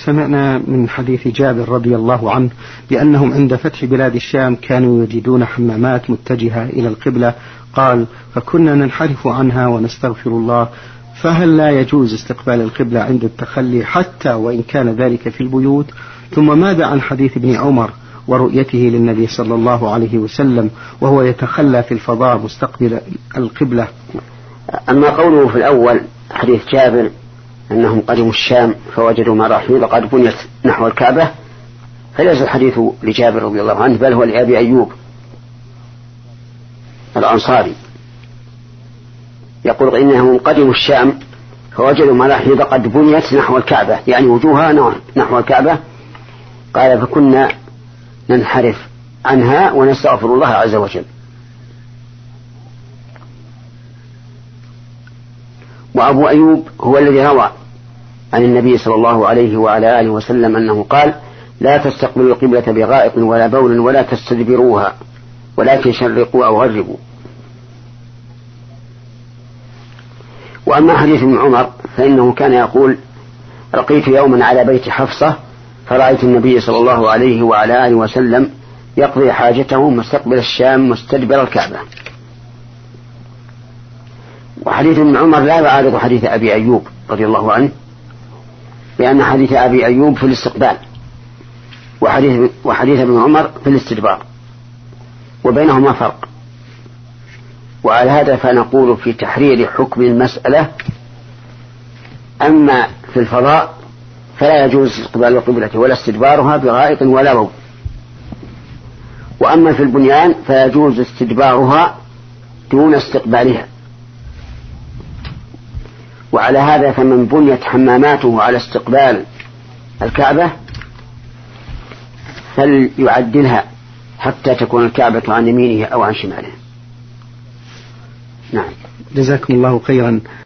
سمعنا من حديث جابر رضي الله عنه بأنهم عند فتح بلاد الشام كانوا يجدون حمامات متجهة إلى القبلة، قال: فكنا ننحرف عنها ونستغفر الله، فهل لا يجوز استقبال القبلة عند التخلي حتى وإن كان ذلك في البيوت؟ ثم ماذا عن حديث ابن عمر ورؤيته للنبي صلى الله عليه وسلم وهو يتخلى في الفضاء مستقبل القبلة؟ أما قوله في الأول حديث جابر أنهم قدموا الشام فوجدوا مراحيض قد بنيت نحو الكعبة، فليس الحديث لجابر رضي الله عنه، بل هو لأبي أيوب الأنصاري، يقول إنهم قدموا الشام فوجدوا مراحيض قد بنيت نحو الكعبة، يعني وجوهها نحو الكعبة، قال: فكنا ننحرف عنها ونستغفر الله عز وجل. وأبو أيوب هو الذي روى عن النبي صلى الله عليه وعلى آله وسلم أنه قال: لا تستقبلوا القبلة بغائط ولا بول ولا تستدبروها ولكن شرقوا أو غربوا. وأما حديث ابن عمر فإنه كان يقول: رقيت يوما على بيت حفصة فرأيت النبي صلى الله عليه وعلى آله وسلم يقضي حاجته مستقبل الشام مستدبر الكعبة. وحديث ابن عمر لا يعارض حديث أبي أيوب رضي الله عنه، لأن حديث أبي أيوب في الاستقبال وحديث ابن عمر في الاستدبار، وبينهما فرق. وعلى هذا فنقول في تحرير حكم المسألة: أما في الفضاء فلا يجوز استقبال القبلة ولا استدبارها بغائط ولا بول، وأما في البنيان فيجوز استدبارها دون استقبالها. وعلى هذا فمن بنيت حماماته على استقبال الكعبة فليعدلها حتى تكون الكعبة عن يمينه أو عن شماله. نعم. جزاكم الله خيرا.